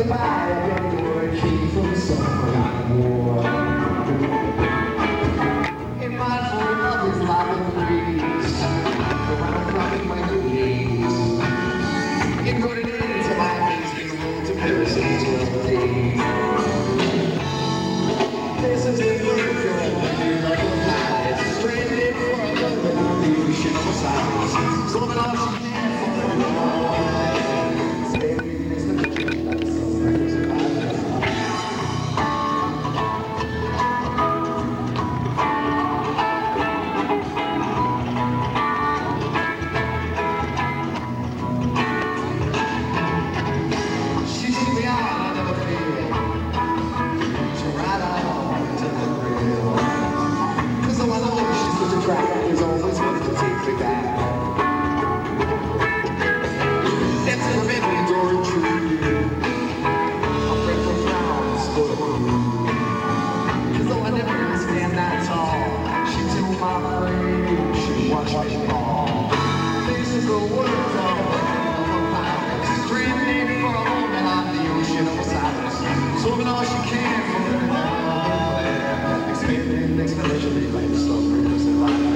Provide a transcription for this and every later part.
goodbye, I beg your key from some forgotten war. In my full love is like a breeze, around flying my new days. Encoded into my hazy road to Paris in 12 days. This is the word for like a pie, stranded for a moment on the ocean of silence. So that all she can for is always going to take me back. That's a memory or a dream. A friend from frowns for the moon. Cause though I never really stand that tall, she told my friend she watched me fall. This is the world of a pilot, stranded for a moment on the ocean of silence, swimming all she can for the land, expanding exponentially like the slow rivers and life.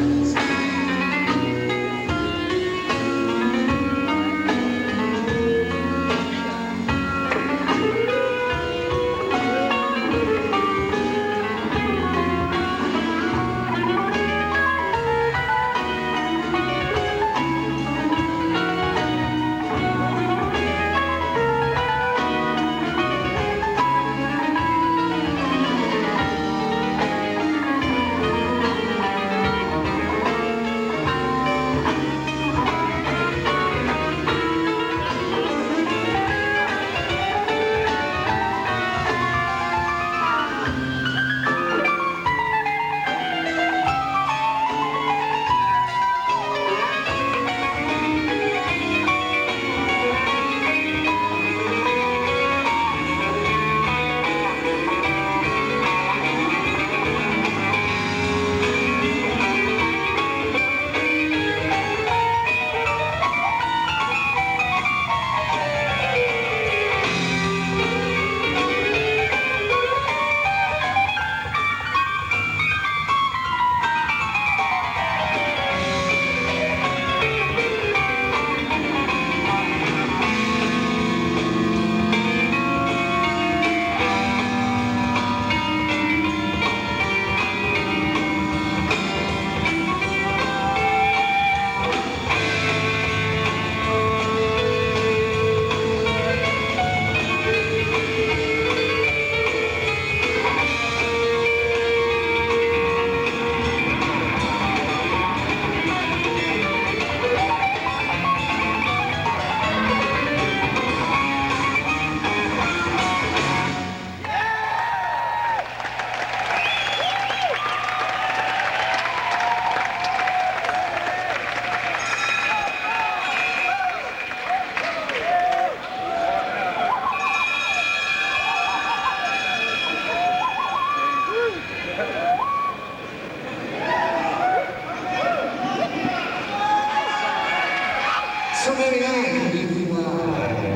So maybe I can be blind.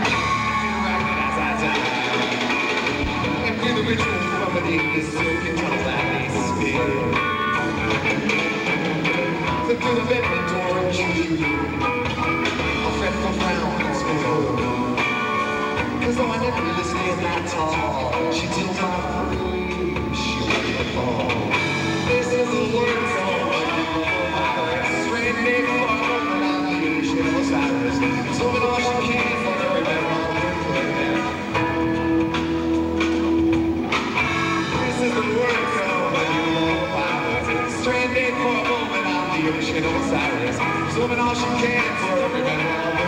And do the ritual remedy the silken tunnel that they spin. To do the inventor and choose a friend from frowns for home. Cause though I never really stand that tall, she tells my friend she will fall. This is the word song. Stranded for a moment on the ocean of silence, swimming all she can for every memory. This is the word song. Stranded for a moment on the ocean of silence, swimming all she can for every memory.